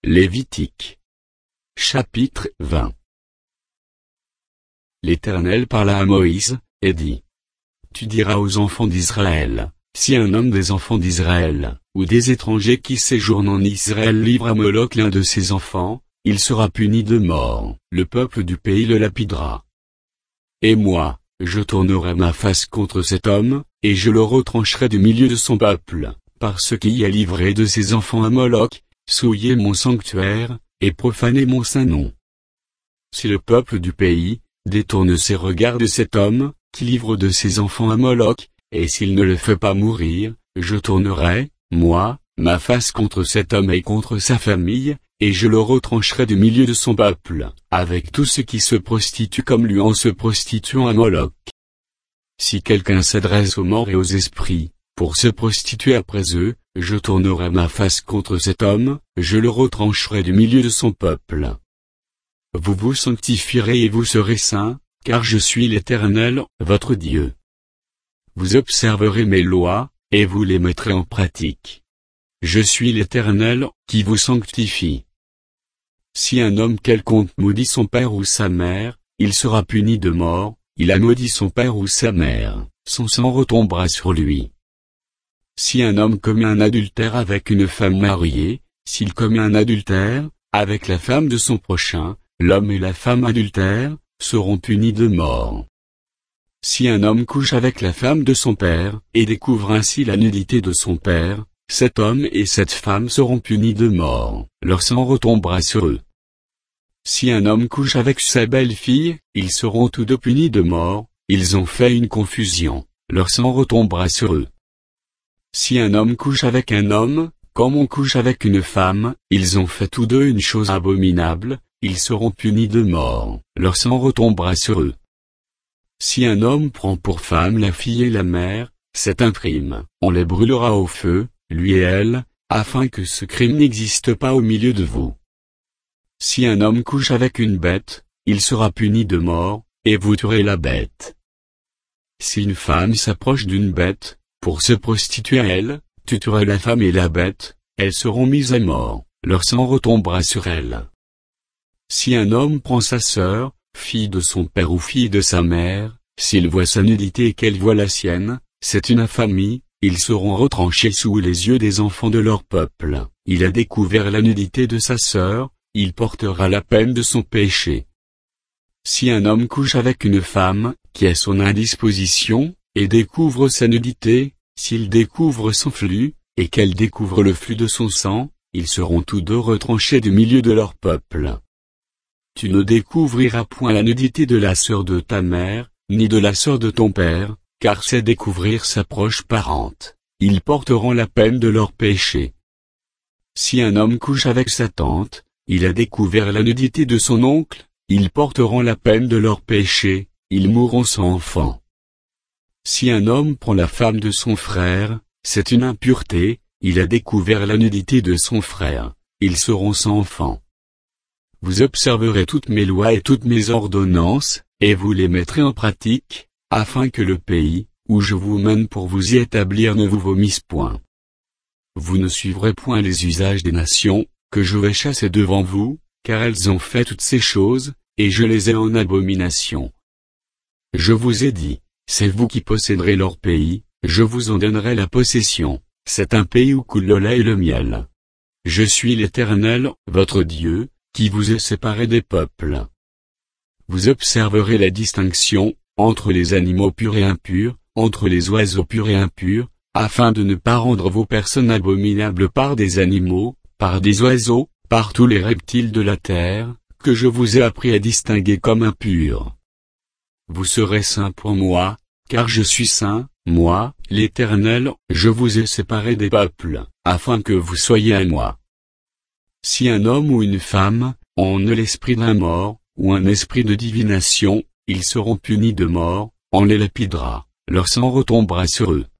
Lévitique. Chapitre 20. L'Éternel parla à Moïse, et dit. Tu diras aux enfants d'Israël, si un homme des enfants d'Israël, ou des étrangers qui séjournent en Israël livre à Moloch l'un de ses enfants, il sera puni de mort, le peuple du pays le lapidera. Et moi, je tournerai ma face contre cet homme, et je le retrancherai du milieu de son peuple, parce qu'il a livré de ses enfants à Moloch, souillé mon sanctuaire, et profané mon saint nom. Si le peuple du pays détourne ses regards de cet homme, qui livre de ses enfants à Moloch, et s'il ne le fait pas mourir, je tournerai, moi, ma face contre cet homme et contre sa famille, et je le retrancherai du milieu de son peuple, avec tous ceux qui se prostituent comme lui en se prostituant à Moloch. Si quelqu'un s'adresse aux morts et aux esprits, pour se prostituer après eux, je tournerai ma face contre cet homme, je le retrancherai du milieu de son peuple. Vous vous sanctifierez et vous serez saints, car je suis l'Éternel, votre Dieu. Vous observerez mes lois, et vous les mettrez en pratique. Je suis l'Éternel, qui vous sanctifie. Si un homme quelconque maudit son père ou sa mère, il sera puni de mort, il a maudit son père ou sa mère, son sang retombera sur lui. Si un homme commet un adultère avec une femme mariée, s'il commet un adultère avec la femme de son prochain, l'homme et la femme adultères seront punis de mort. Si un homme couche avec la femme de son père, et découvre ainsi la nudité de son père, cet homme et cette femme seront punis de mort, leur sang retombera sur eux. Si un homme couche avec sa belle-fille, ils seront tous deux punis de mort, ils ont fait une confusion, leur sang retombera sur eux. Si un homme couche avec un homme, comme on couche avec une femme, ils ont fait tous deux une chose abominable, ils seront punis de mort, leur sang retombera sur eux. Si un homme prend pour femme la fille et la mère, c'est un crime, on les brûlera au feu, lui et elle, afin que ce crime n'existe pas au milieu de vous. Si un homme couche avec une bête, il sera puni de mort, et vous tuerez la bête. Si une femme s'approche d'une bête, pour se prostituer à elle, tu tueras la femme et la bête, elles seront mises à mort, leur sang retombera sur elles. Si un homme prend sa sœur, fille de son père ou fille de sa mère, s'il voit sa nudité et qu'elle voit la sienne, c'est une infamie, ils seront retranchés sous les yeux des enfants de leur peuple. Il a découvert la nudité de sa sœur, il portera la peine de son péché. Si un homme couche avec une femme, qui est son indisposition, et découvre sa nudité, s'il découvre son flux, et qu'elle découvre le flux de son sang, ils seront tous deux retranchés du milieu de leur peuple. Tu ne découvriras point la nudité de la sœur de ta mère, ni de la sœur de ton père, car c'est découvrir sa proche parente. Ils porteront la peine de leur péché. Si un homme couche avec sa tante, il a découvert la nudité de son oncle, ils porteront la peine de leur péché, ils mourront sans enfant. Si un homme prend la femme de son frère, c'est une impureté, il a découvert la nudité de son frère, ils seront sans enfant. Vous observerez toutes mes lois et toutes mes ordonnances, et vous les mettrez en pratique, afin que le pays, où je vous mène pour vous y établir ne vous vomisse point. Vous ne suivrez point les usages des nations, que je vais chasser devant vous, car elles ont fait toutes ces choses, et je les ai en abomination. Je vous ai dit, c'est vous qui posséderez leur pays, je vous en donnerai la possession, c'est un pays où coule le lait et le miel. Je suis l'Éternel, votre Dieu, qui vous ai séparé des peuples. Vous observerez la distinction, entre les animaux purs et impurs, entre les oiseaux purs et impurs, afin de ne pas rendre vos personnes abominables par des animaux, par des oiseaux, par tous les reptiles de la terre, que je vous ai appris à distinguer comme impurs. Vous serez saints pour moi, car je suis saint, moi, l'Éternel, je vous ai séparés des peuples, afin que vous soyez à moi. Si un homme ou une femme ont l'esprit d'un mort, ou un esprit de divination, ils seront punis de mort, on les lapidera, leur sang retombera sur eux.